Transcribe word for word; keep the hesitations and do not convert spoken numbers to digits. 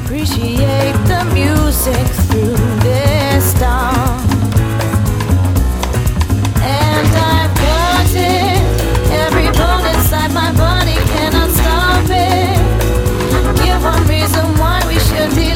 appreciate the music through this storm. And I've got it, every bone inside my body cannot stop it. Give one reason why we should be